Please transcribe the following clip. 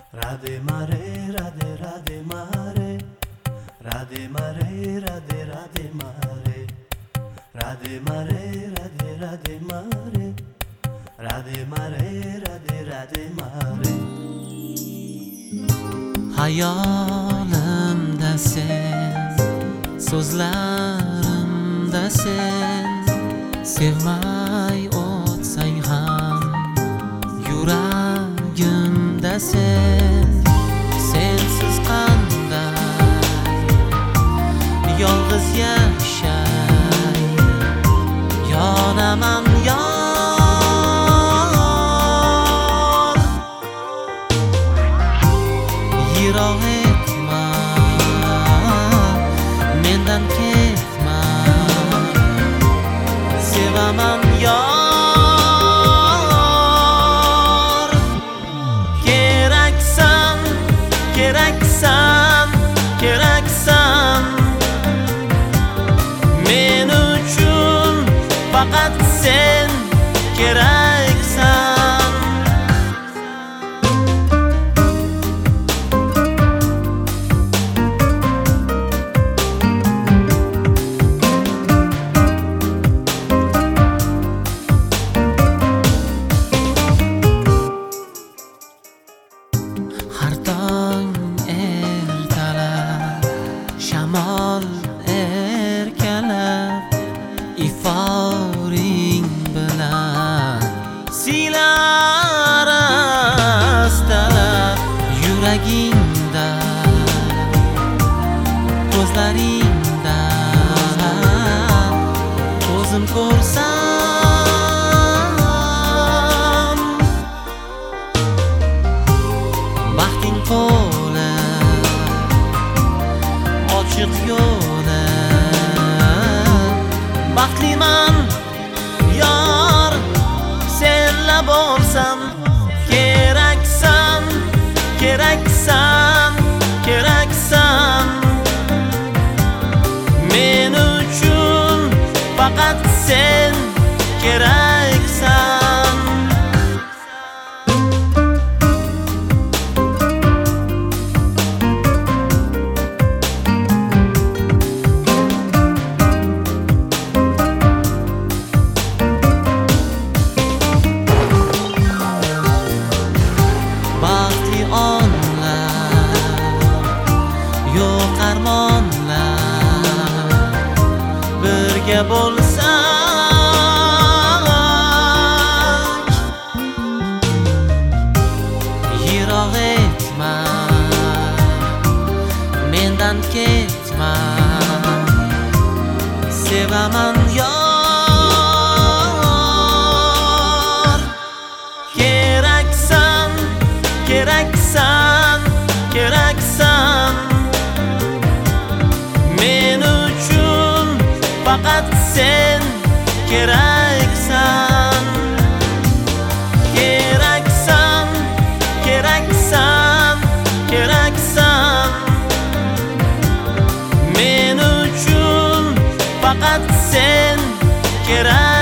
Radhe Mare, Radhe Radhe Mare, Radhe Mare, Radhe Radhe Mare, Radhe Mare, Radhe Radhe Mare, Radhe Mare, Radhe Radhe Mare. Hayolimda sen, so'zlarimda sen, sevmay o'tsang ham yuragimda sen. Sensiz qanday yolg'iz yashay, yonaman yor. Yiroq etma, mendan ketma, sevaman yor. Keraksan, keraksan, keraksan, men uchun faqat sen keraksan. Har tong ertalab shamol erkalab, iforing bilan silar astalab. Yuragingda, ko'zlaringda ko'zim ko'rsam, baxting qo'li ochiq yo'li. Baxtliman yor, senla bo'lsam. Keraksan, keraksan, keraksan, men uchun faqat sen keraksan. Baxtli onlar, yo'q armonlar, birga bo'lsak. Yiroq etma, mendan ketma, sevaman yor. Keraksan, keraksan, keraksan, men uchun faqat sen keraksan. Keraksan, keraksan, keraksan, men uchun faqat sen keraksan.